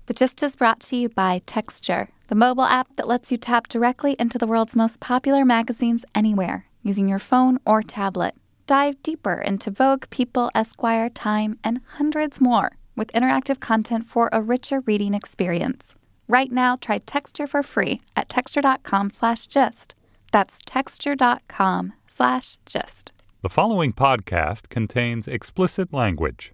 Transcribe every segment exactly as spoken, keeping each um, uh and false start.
The Gist is brought to you by Texture, the mobile app that lets you tap directly into the world's most popular magazines anywhere, using your phone or tablet. Dive deeper into Vogue, People, Esquire, Time, and hundreds more with interactive content for a richer reading experience. Right now, try Texture for free at texture.com slash gist. That's texture.com slash gist. The following podcast contains explicit language.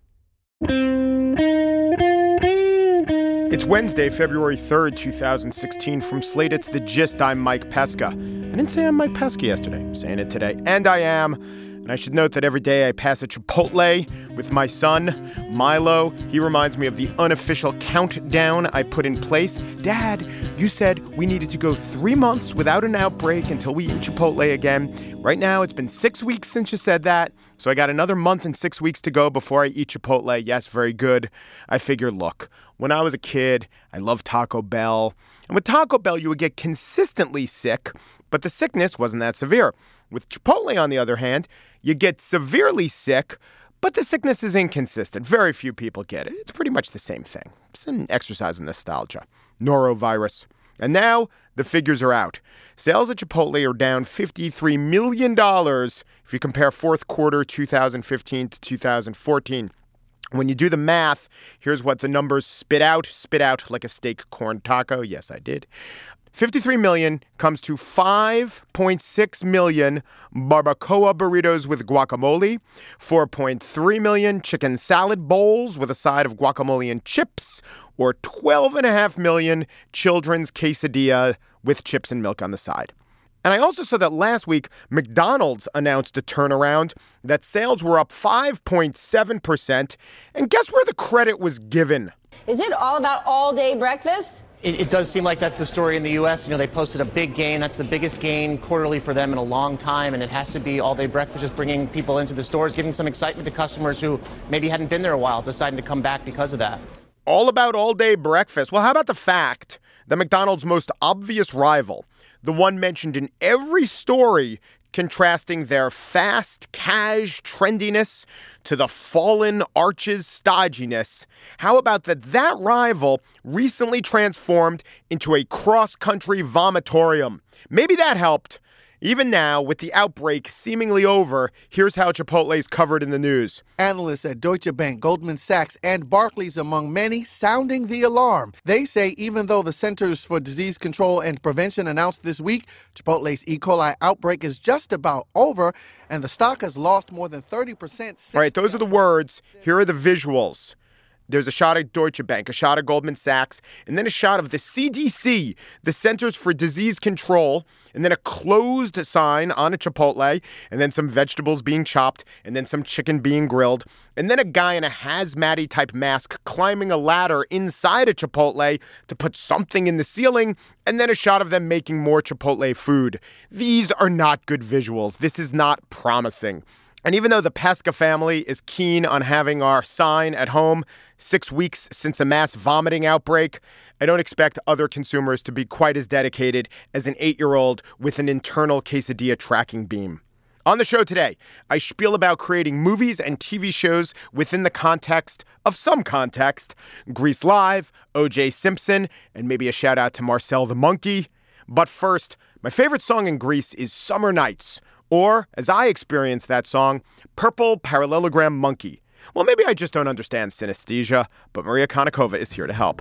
It's Wednesday, February third, twenty sixteen. From Slate, it's The Gist. I'm Mike Pesca. I didn't say I'm Mike Pesca yesterday. I'm saying it today. And I am. And I should note that every day I pass a Chipotle with my son, Milo. He reminds me of the unofficial countdown I put in place. Dad, you said we needed to go three months without an outbreak until we eat Chipotle again. Right now, it's been six weeks since you said that. So I got another month and six weeks to go before I eat Chipotle. Yes, very good. I figured, look, when I was a kid, I loved Taco Bell. And with Taco Bell, you would get consistently sick, but the sickness wasn't that severe. With Chipotle, on the other hand, you get severely sick, but the sickness is inconsistent. Very few people get it. It's pretty much the same thing. It's an exercise in nostalgia. Norovirus. And now the figures are out. Sales at Chipotle are down fifty-three million dollars if you compare fourth quarter two thousand fifteen to two thousand fourteen. When you do the math, here's what the numbers spit out. Spit out like a steak corn taco. Yes, I did. fifty-three million comes to five point six million barbacoa burritos with guacamole, four point three million chicken salad bowls with a side of guacamole and chips, or twelve point five million children's quesadilla with chips and milk on the side. And I also saw that last week, McDonald's announced a turnaround, that sales were up five point seven percent. And guess where the credit was given? Is it all about all-day breakfast? It, it does seem like that's the story in the U S. You know, they posted a big gain. That's the biggest gain quarterly for them in a long time. And it has to be all-day breakfast, just bringing people into the stores, giving some excitement to customers who maybe hadn't been there a while, deciding to come back because of that. All about all-day breakfast. Well, how about the fact that McDonald's most obvious rival, the one mentioned in every story, contrasting their fast, cash trendiness to the fallen arches stodginess. How about that that rival recently transformed into a cross-country vomitorium? Maybe that helped. Even now, with the outbreak seemingly over, here's how Chipotle's covered in the news. Analysts at Deutsche Bank, Goldman Sachs, and Barclays, among many, sounding the alarm. They say even though the Centers for Disease Control and Prevention announced this week Chipotle's E. coli outbreak is just about over, and the stock has lost more than thirty percent since... All right, those are the words. Here are the visuals. There's a shot of Deutsche Bank, a shot of Goldman Sachs, and then a shot of the C D C, the Centers for Disease Control, and then a closed sign on a Chipotle, and then some vegetables being chopped, and then some chicken being grilled, and then a guy in a hazmat-y type mask climbing a ladder inside a Chipotle to put something in the ceiling, and then a shot of them making more Chipotle food. These are not good visuals. This is not promising. And even though the Pesca family is keen on having our sign at home six weeks since a mass vomiting outbreak, I don't expect other consumers to be quite as dedicated as an eight-year-old with an internal quesadilla tracking beam. On the show today, I spiel about creating movies and T V shows within the context of some context, Grease Live, O J Simpson, and maybe a shout out to Marcel the Monkey. But first, my favorite song in Grease is Summer Nights, or, as I experience that song, Purple Parallelogram Monkey. Well, maybe I just don't understand synesthesia, but Maria Konnikova is here to help.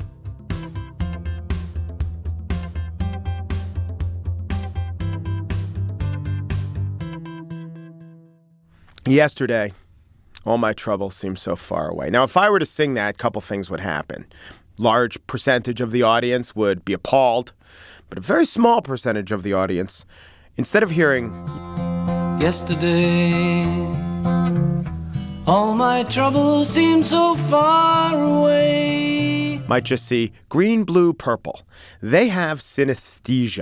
Yesterday, all my troubles seemed so far away. Now, if I were to sing that, a couple things would happen. Large percentage of the audience would be appalled, but a very small percentage of the audience, instead of hearing... Yesterday, all my troubles seem so far away. Might just see green, blue, purple. They have synesthesia,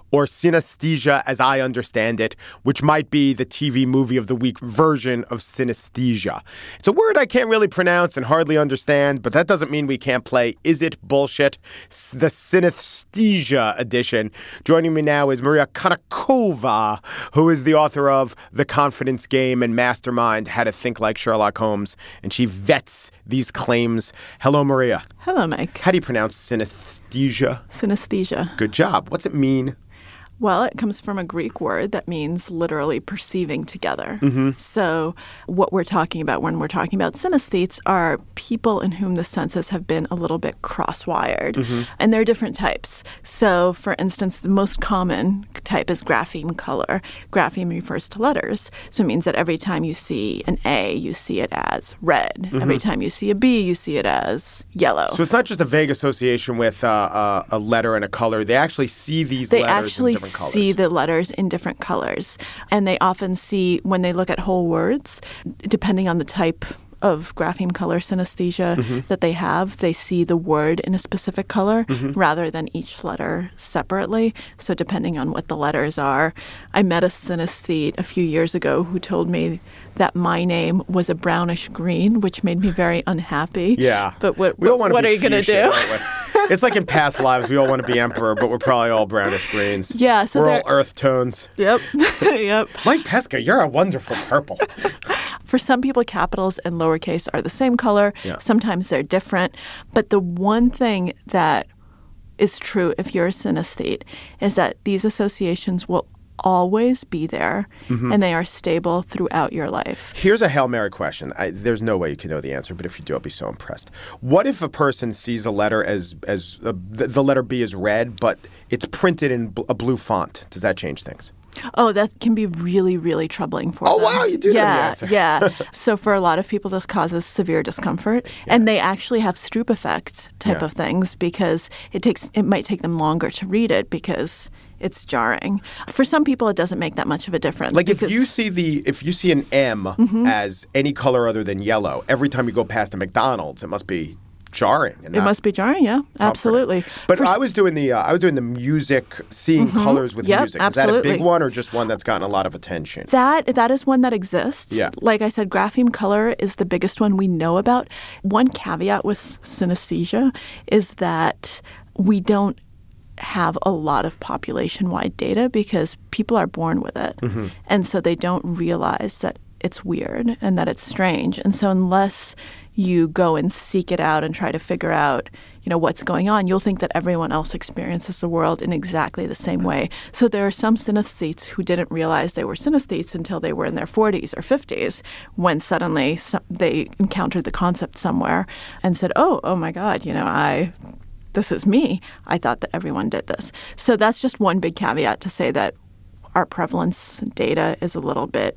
or synesthesia as I understand it, which might be the T V movie of the week version of synesthesia. It's a word I can't really pronounce and hardly understand, but that doesn't mean we can't play Is It Bullshit? The synesthesia edition. Joining me now is Maria Konnikova, who is the author of The Confidence Game and Mastermind, How to Think Like Sherlock Holmes, and she vets these claims. Hello, Maria. Hello, Mike. How do you pronounce synesthesia? Synesthesia. Good job. What's it mean? Well, it comes from a Greek word that means literally perceiving together. Mm-hmm. So what we're talking about when we're talking about synesthetes are people in whom the senses have been a little bit cross-wired. Mm-hmm. And there are different types. So, for instance, the most common type is grapheme color. Grapheme refers to letters. So it means that every time you see an A, you see it as red. Mm-hmm. Every time you see a B, you see it as yellow. So it's not just a vague association with uh, uh, a letter and a color. They actually see these they letters actually in different colors. see the letters in different colors. And they often see, when they look at whole words, depending on the type of grapheme color synesthesia mm-hmm. that they have, they see the word in a specific color mm-hmm. rather than each letter separately. So depending on what the letters are. I met a synesthete a few years ago who told me that my name was a brownish green, which made me very unhappy. Yeah. But what, we all want what to are be you going to fuchsia, do? Right? It's like in past lives, we all want to be emperor, but we're probably all brownish greens. Yeah. So we're all earth tones. Yep. Yep. Mike Pesca, you're a wonderful purple. For some people, capitals and lowercase are the same color. Yeah. Sometimes they're different. But the one thing that is true if you're a synesthete is that these associations will always be there, mm-hmm. and they are stable throughout your life. Here's a Hail Mary question. I, there's no way you can know the answer, but if you do, I'll be so impressed. What if a person sees a letter as as uh, the, the letter B is red, but it's printed in bl- a blue font? Does that change things? Oh, that can be really, really troubling for oh, them. Oh, wow, you do yeah, know the answer. Yeah, so for a lot of people, this causes severe discomfort. Yeah. And they actually have Stroop effect type yeah. of things because it takes it might take them longer to read it because it's jarring. For some people, it doesn't make that much of a difference. Like if you see the if you see an M mm-hmm. as any color other than yellow, every time you go past a McDonald's, it must be jarring. And it must be jarring, yeah, absolutely. But For, I was doing the uh, I was doing the music, seeing mm-hmm. colors with yep, music. Is absolutely. that a big one or just one that's gotten a lot of attention? That that is one that exists. Yeah. Like I said, grapheme color is the biggest one we know about. One caveat with synesthesia is that we don't have a lot of population-wide data because people are born with it. Mm-hmm. And so they don't realize that it's weird and that it's strange. And so unless you go and seek it out and try to figure out, you know, what's going on, you'll think that everyone else experiences the world in exactly the same way. So there are some synesthetes who didn't realize they were synesthetes until they were in their forties or fifties, when suddenly some, they encountered the concept somewhere and said, oh, oh my God, you know, I... this is me. I thought that everyone did this. So that's just one big caveat to say that our prevalence data is a little bit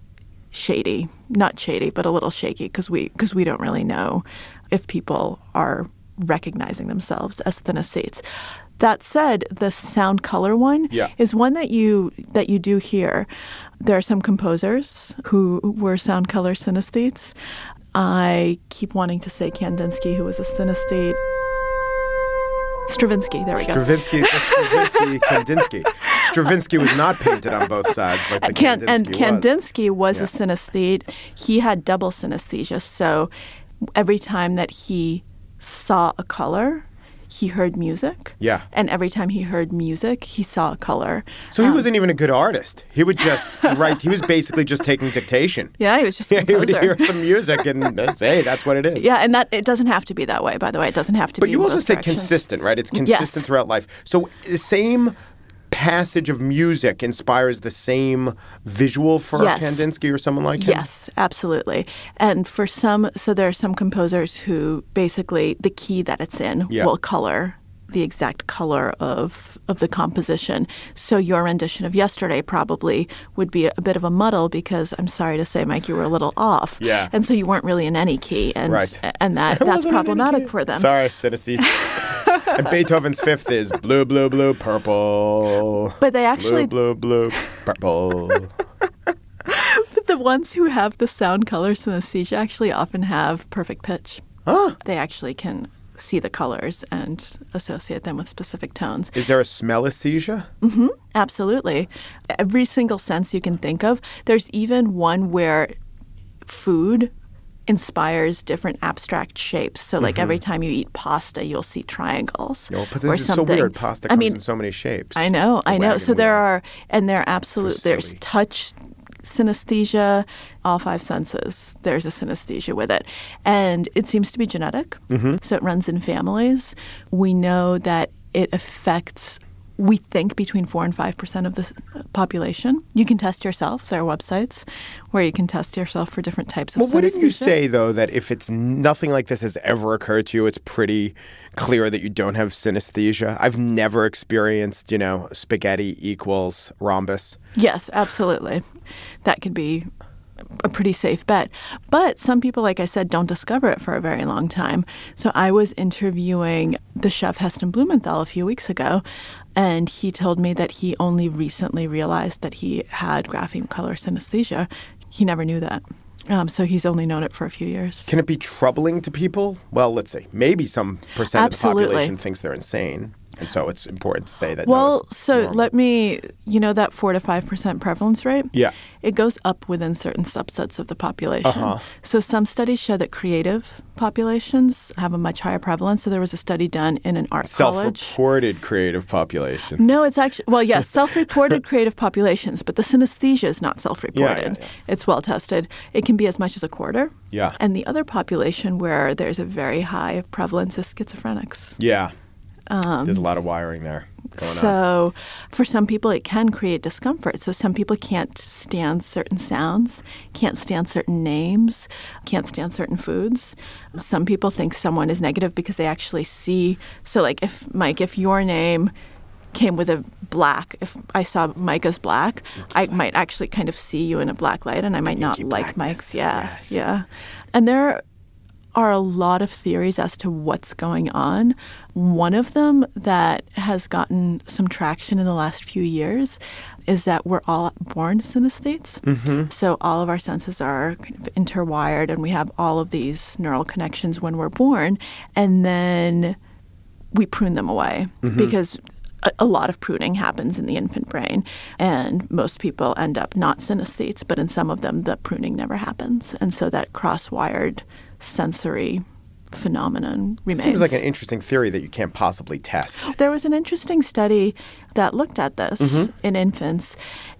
shady. Not shady, but a little shaky because we because we don't really know if people are recognizing themselves as synesthetes. That said, the sound color one yeah. is one that you that you do hear. There are some composers who were sound color synesthetes. I keep wanting to say Kandinsky, who was a synesthete. Stravinsky, there we go. Stravinsky, Stravinsky, Kandinsky. Stravinsky was not painted on both sides like the Can, Kandinsky And was. Kandinsky was yeah. a synesthete. He had double synesthesia, so every time that he saw a color, he heard music. Yeah. And every time he heard music, he saw a color. So he um, wasn't even a good artist. He would just write. He was basically just taking dictation. Yeah, he was just a yeah, he would composer. hear some music and hey, that's what it is. Yeah, and that it doesn't have to be that way, by the way. It doesn't have to but be But you also both said directions. consistent, right? It's consistent yes. throughout life. So the same passage of music inspires the same visual for yes. Kandinsky or someone like him? Yes, absolutely. And for some, so there are some composers who basically the key that it's in yeah. will color the exact color of of the composition. So your rendition of Yesterday probably would be a, a bit of a muddle because I'm sorry to say, Mike, you were a little off. Yeah. And so you weren't really in any key. And right. and that that's problematic for them. Sorry, Tennessee. And Beethoven's fifth is blue, blue, blue, purple. But they actually blue, blue, blue, purple. But the ones who have the sound color synesthesia actually often have perfect pitch. Huh? They actually can see the colors and associate them with specific tones. Is there a smell-esthesia? Mm-hmm, absolutely. Every single sense you can think of. There's even one where food inspires different abstract shapes. So, like, mm-hmm. every time you eat pasta, you'll see triangles. No, but this or is something. so weird. Pasta comes I mean, in so many shapes. I know, The I know. So wagon there wheel. are, and there absolute. There's touch synesthesia, all five senses. There's a synesthesia with it, and it seems to be genetic. Mm-hmm. So it runs in families. We know that it affects. We think between four and five percent of the population. You can test yourself. There are websites where you can test yourself for different types of well, synesthesia. Wouldn't you say, though, that if it's nothing like this has ever occurred to you, it's pretty clear that you don't have synesthesia? I've never experienced, you know, spaghetti equals rhombus. Yes, absolutely. That could be a pretty safe bet. But some people, like I said, don't discover it for a very long time. So I was interviewing the chef Heston Blumenthal a few weeks ago, and he told me that he only recently realized that he had grapheme color synesthesia. He never knew that. Um, so he's only known it for a few years. Can it be troubling to people? Well, let's see. Maybe some percent Absolutely. of the population thinks they're insane. And so it's important to say that. Well, no, it's so normal. let me, you know, that four to five percent prevalence rate? Yeah. It goes up within certain subsets of the population. Uh-huh. So some studies show that creative populations have a much higher prevalence. So there was a study done in an art college. Self-reported creative populations. No, it's actually, well, yes, self-reported creative populations, but the synesthesia is not self-reported. Yeah, yeah, yeah. It's well tested. It can be as much as a quarter. Yeah. And the other population where there's a very high prevalence is schizophrenics. Yeah. Um, There's a lot of wiring there going so on. for some people, it can create discomfort. So some people can't stand certain sounds, can't stand certain names, can't stand certain foods. Some people think someone is negative because they actually see. So like if, Mike, if your name came with a black, if I saw Mike as black, I might actually kind of see you in a black light and I might not like Mike's. Yeah, yes. yeah. And there are a lot of theories as to what's going on. One of them that has gotten some traction in the last few years is that we're all born synesthetes. Mm-hmm. So all of our senses are kind of interwired and we have all of these neural connections when we're born, and then we prune them away mm-hmm. because a, a lot of pruning happens in the infant brain, and most people end up not synesthetes, but in some of them the pruning never happens. And so that cross-wired sensory phenomenon remains. Seems like an interesting theory that you can't possibly test. There was an interesting study that looked at this mm-hmm. in infants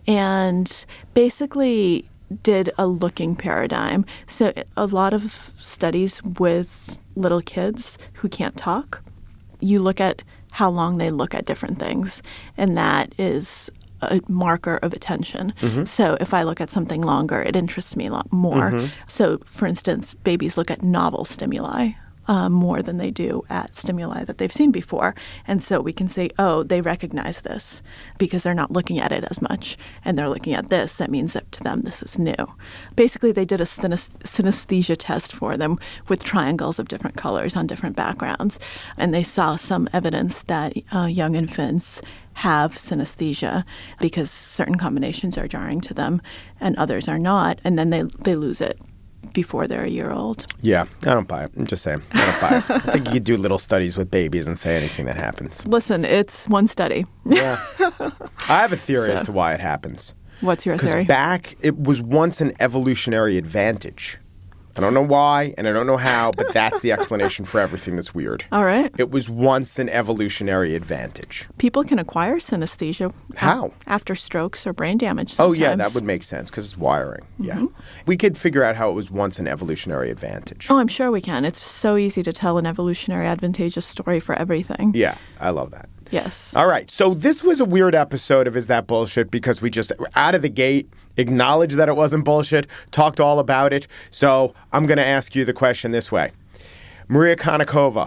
and basically did a looking paradigm. So a lot of studies with little kids who can't talk, you look at how long they look at different things, and that is a marker of attention. Mm-hmm. So if I look at something longer, it interests me a lot more. Mm-hmm. So, for instance, babies look at novel stimuli uh, more than they do at stimuli that they've seen before. And so we can say, oh, they recognize this because they're not looking at it as much, and they're looking at this. That means that to them this is new. Basically, they did a synes- synesthesia test for them with triangles of different colors on different backgrounds, and they saw some evidence that uh, young infants have synesthesia because certain combinations are jarring to them and others are not, and then they they lose it before they're a year old. Yeah, I don't buy it. I'm just saying, I don't buy it. I think you could do little studies with babies and say anything that happens. Listen, it's one study. Yeah. I have a theory So, as to why it happens. What's your theory? Because back, it was once an evolutionary advantage. I don't know why, and I don't know how, but that's the explanation for everything that's weird. All right. It was once an evolutionary advantage. People can acquire synesthesia. How? a- after strokes or brain damage Oh, sometimes. yeah, that would make sense because it's wiring. Yeah. Mm-hmm. We could figure out how it was once an evolutionary advantage. Oh, I'm sure we can. It's so easy to tell an evolutionary advantageous story for everything. Yeah, I love that. Yes. All right. So this was a weird episode of Is That Bullshit because we just, out of the gate, acknowledged that it wasn't bullshit, talked all about it. So I'm going to ask you the question this way. Maria Konnikova,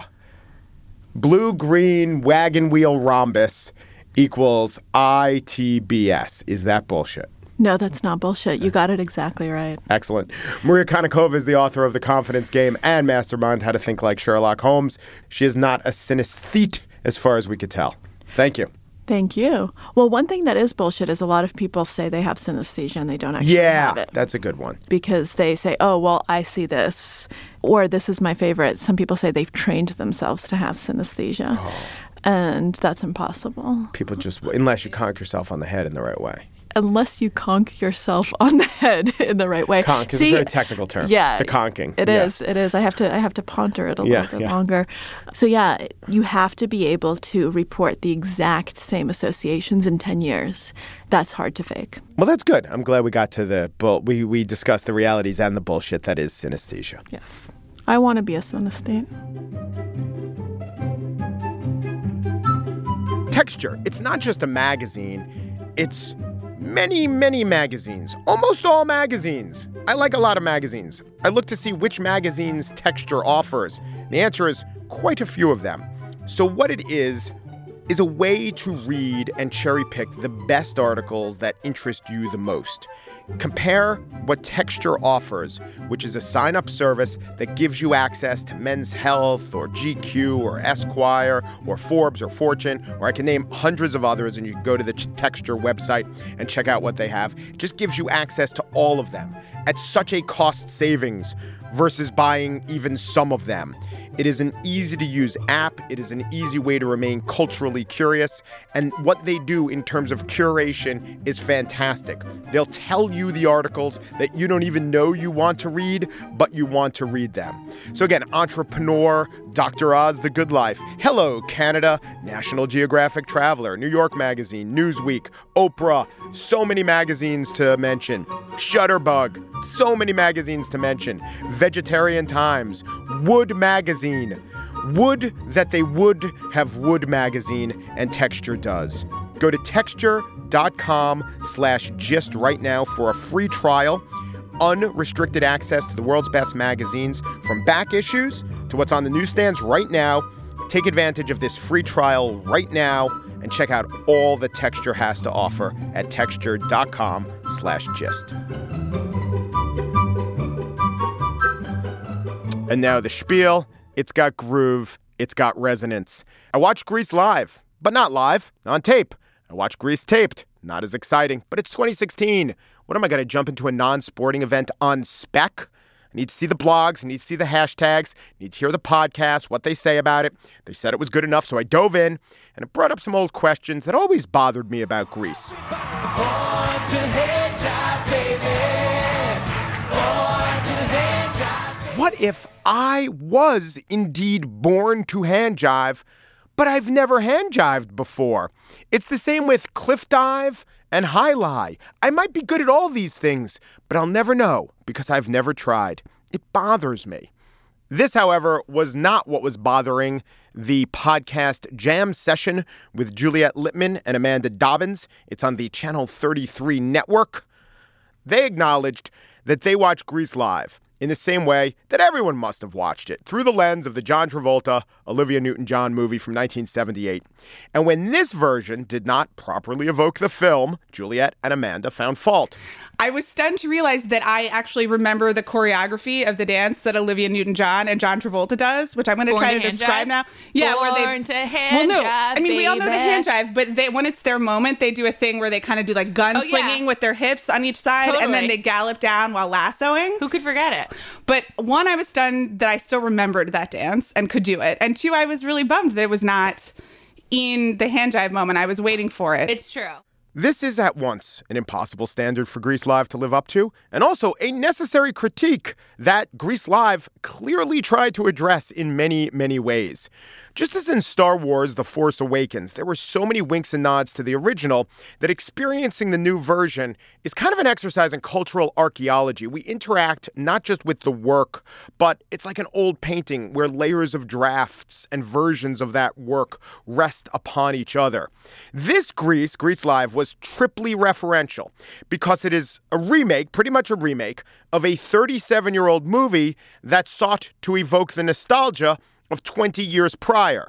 blue-green wagon wheel rhombus equals I T B S. Is that bullshit? No, that's not bullshit. You got it exactly right. Excellent. Maria Konnikova is the author of The Confidence Game and Mastermind How to Think Like Sherlock Holmes. She is not a synesthete as far as we could tell. Thank you. Thank you. Well, one thing that is bullshit is a lot of people say they have synesthesia and they don't actually yeah, have it. That's a good one. Because they say, oh, well, I see this. Or this is my favorite. Some people say they've trained themselves to have synesthesia. Oh. And that's impossible. People just, unless you conk yourself on the head in the right way. Unless you conk yourself on the head in the right way. Conk is See, a very technical term. Yeah. The conking. It yeah. is. It is. I have to I have to ponder it a yeah, little bit yeah. longer. So yeah, you have to be able to report the exact same associations in ten years. That's hard to fake. Well, that's good. I'm glad we got to the bull. We, we discussed the realities and the bullshit that is synesthesia. Yes. I want to be a synesthete. Texture. It's not just a magazine. It's many, many magazines. Almost all magazines. I like a lot of magazines. I look to see which magazines Texture offers. The answer is quite a few of them. So what it is, is a way to read and cherry pick the best articles that interest you the most. Compare what Texture offers, which is a sign-up service that gives you access to Men's Health or G Q or Esquire or Forbes or Fortune, or I can name hundreds of others, and you can go to the Texture website and check out what they have. It just gives you access to all of them at such a cost savings versus buying even some of them. It is an easy-to-use app. It is an easy way to remain culturally curious. And what they do in terms of curation is fantastic. They'll tell you the articles that you don't even know you want to read, but you want to read them. So again, Entrepreneur, Doctor Oz, The Good Life, Hello Canada, National Geographic Traveler, New York Magazine, Newsweek, Oprah, so many magazines to mention. Shutterbug, so many magazines to mention. Vegetarian Times, Wood Magazine. Would that they would have Wood Magazine, and Texture does. Go to texture.com slash gist right now for a free trial, unrestricted access to the world's best magazines, from back issues to what's on the newsstands right now. Take advantage of this free trial right now and check out all that Texture has to offer at texture.com slash gist. And now the spiel. It's got groove. It's got resonance. I watched Grease live, but not live, on tape. I watched Grease taped. Not as exciting, but it's twenty sixteen. What am I going to jump into a non-sporting event on spec? I need to see the blogs. I need to see the hashtags. I need to hear the podcast, what they say about it. They said it was good enough, so I dove in, and it brought up some old questions that always bothered me about Grease. What if I was indeed born to hand jive, but I've never hand jived before? It's the same with cliff dive and high lie. I might be good at all these things, but I'll never know because I've never tried. It bothers me. This, however, was not what was bothering the podcast Jam Session with Juliet Littman and Amanda Dobbins. It's on the Channel thirty-three network. They acknowledged that they watched Grease live in the same way that everyone must have watched it, through the lens of the John Travolta, Olivia Newton-John movie from nineteen seventy-eight. And when this version did not properly evoke the film, Juliet and Amanda found fault. I was stunned to realize that I actually remember the choreography of the dance that Olivia Newton-John and John Travolta does, which I'm going to try to describe jive? now. Yeah, Born where they to hand well, no, jive, I mean, we all know the baby. hand jive, but they, when it's their moment, they do a thing where they kind of do like gunslinging Oh, yeah. with their hips on each side, Totally. and then they gallop down while lassoing. Who could forget it? But one, I was stunned that I still remembered that dance and could do it, and two, I was really bummed that it was not in the hand jive moment. I was waiting for it. It's true. This is at once an impossible standard for Grease Live to live up to, and also a necessary critique that Grease Live clearly tried to address in many, many ways. Just as in Star Wars The Force Awakens, there were so many winks and nods to the original that experiencing the new version is kind of an exercise in cultural archaeology. We interact not just with the work, but it's like an old painting where layers of drafts and versions of that work rest upon each other. This Grease, Grease Live, was triply referential because it is a remake, pretty much a remake, of a thirty-seven-year-old movie that sought to evoke the nostalgia of twenty years prior.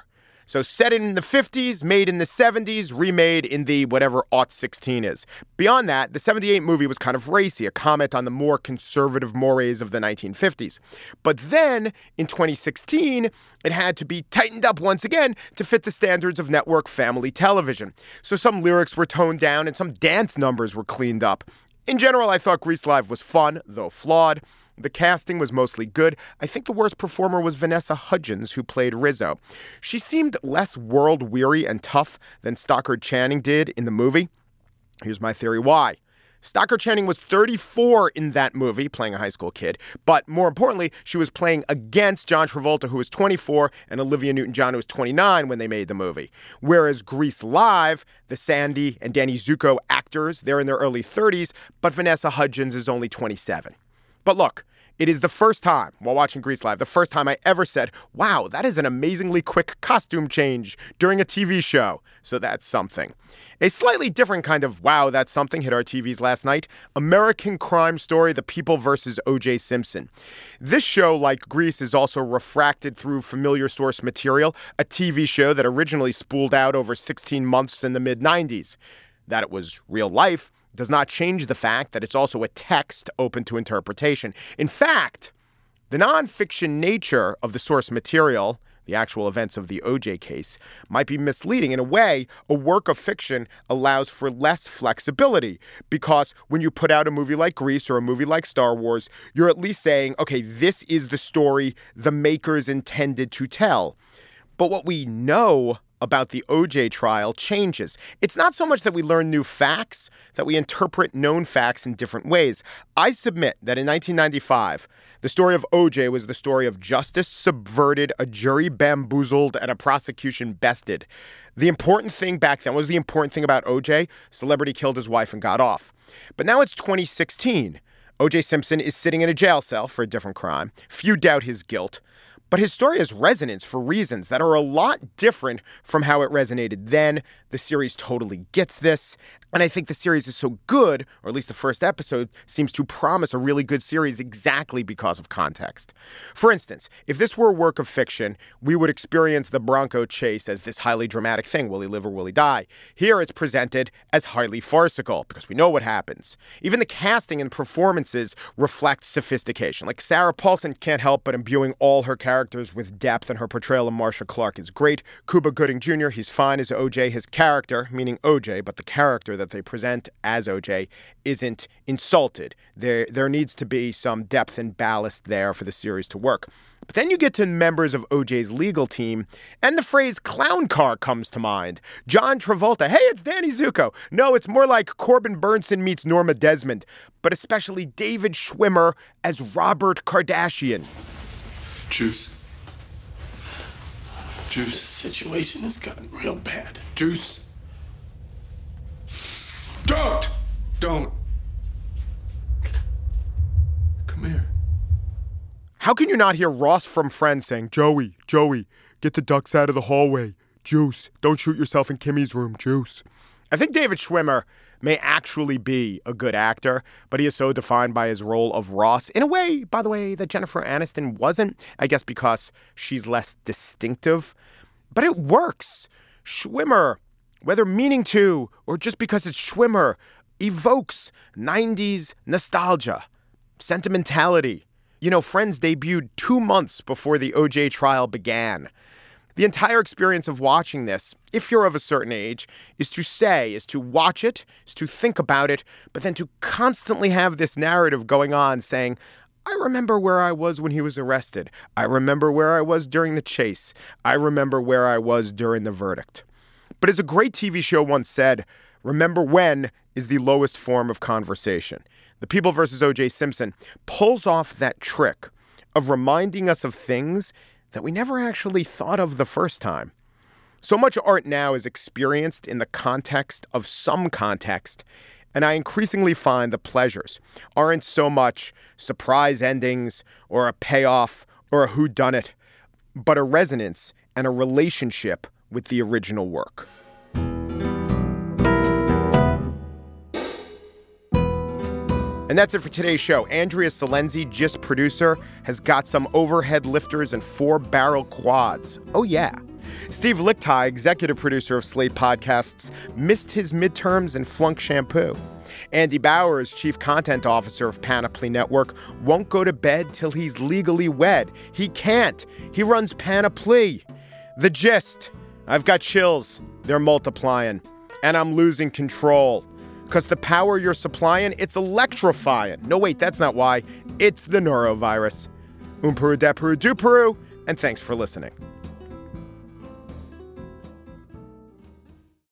So set in the fifties, made in the seventies, remade in the whatever aught sixteen is. Beyond that, the seventy-eight movie was kind of racy, a comment on the more conservative mores of the nineteen fifties. But then, in twenty sixteen, it had to be tightened up once again to fit the standards of network family television. So some lyrics were toned down and some dance numbers were cleaned up. In general, I thought Grease Live was fun, though flawed. The casting was mostly good. I think the worst performer was Vanessa Hudgens, who played Rizzo. She seemed less world-weary and tough than Stockard Channing did in the movie. Here's my theory why. Stockard Channing was thirty-four in that movie, playing a high school kid. But more importantly, she was playing against John Travolta, who was twenty-four, and Olivia Newton-John, who was twenty-nine when they made the movie. Whereas Grease Live, the Sandy and Danny Zuko actors, they're in their early thirties, but Vanessa Hudgens is only twenty-seven. But look, it is the first time, while watching Grease Live, the first time I ever said, wow, that is an amazingly quick costume change during a T V show. So that's something. A slightly different kind of wow, that's something hit our T Vs last night. American Crime Story, The People versus O J Simpson. This show, like Grease, is also refracted through familiar source material, a T V show that originally spooled out over sixteen months in the mid nineties. That it was real life does not change the fact that it's also a text open to interpretation. In fact, the nonfiction nature of the source material, the actual events of the O J case, might be misleading. In a way, a work of fiction allows for less flexibility because when you put out a movie like Grease or a movie like Star Wars, you're at least saying, okay, this is the story the makers intended to tell. But what we know about the O J trial changes. It's not so much that we learn new facts, it's that we interpret known facts in different ways. I submit that in nineteen ninety-five, the story of O J was the story of justice subverted, a jury bamboozled, and a prosecution bested. The important thing back then was the important thing about O J. Celebrity killed his wife and got off. But now it's twenty sixteen. O J Simpson is sitting in a jail cell for a different crime. Few doubt his guilt. But his story has resonance for reasons that are a lot different from how it resonated then. The series totally gets this. And I think the series is so good, or at least the first episode, seems to promise a really good series exactly because of context. For instance, if this were a work of fiction, we would experience the Bronco chase as this highly dramatic thing. Will he live or will he die? Here it's presented as highly farcical because we know what happens. Even the casting and performances reflect sophistication. Like Sarah Paulson can't help but imbuing all her characters with depth, and her portrayal of Marcia Clark is great. Cuba Gooding Junior, he's fine as O J. His character, meaning O J, but the character that they present as O J isn't insulted. There there needs to be some depth and ballast there for the series to work. But then you get to members of O J's legal team, and the phrase clown car comes to mind. John Travolta, hey, it's Danny Zuko. No, it's more like Corbin Burnson meets Norma Desmond, but especially David Schwimmer as Robert Kardashian. Juice. Juice. Situation has gotten real bad. Juice. Don't! Don't! Come here. How can you not hear Ross from Friends saying, Joey, Joey, get the ducks out of the hallway. Juice. Don't shoot yourself in Kimmy's room. Juice. I think David Schwimmer may actually be a good actor, but he is so defined by his role of Ross, in a way, by the way, that Jennifer Aniston wasn't, I guess because she's less distinctive. But it works. Schwimmer, whether meaning to or just because it's Schwimmer, evokes nineties nostalgia, sentimentality. You know, Friends debuted two months before the O J trial began. The entire experience of watching this, if you're of a certain age, is to say, is to watch it, is to think about it, but then to constantly have this narrative going on saying, I remember where I was when he was arrested. I remember where I was during the chase. I remember where I was during the verdict. But as a great T V show once said, remember when is the lowest form of conversation. The People versus O J Simpson pulls off that trick of reminding us of things that we never actually thought of the first time. So much art now is experienced in the context of some context, and I increasingly find the pleasures aren't so much surprise endings or a payoff or a whodunit, but a resonance and a relationship with the original work. And that's it for today's show. Andrea Salenzi, Gist producer, has got some overhead lifters and four-barrel quads. Oh, yeah. Steve Lickteig, executive producer of Slate Podcasts, missed his midterms and flunked shampoo. Andy Bowers, chief content officer of Panoply Network, won't go to bed till he's legally wed. He can't. He runs Panoply. The gist. I've got chills. They're multiplying. And I'm losing control. Because the power you're supplying, it's electrifying. No, wait, that's not why. It's the norovirus. Um Peru, de Peru, do Peru. And thanks for listening.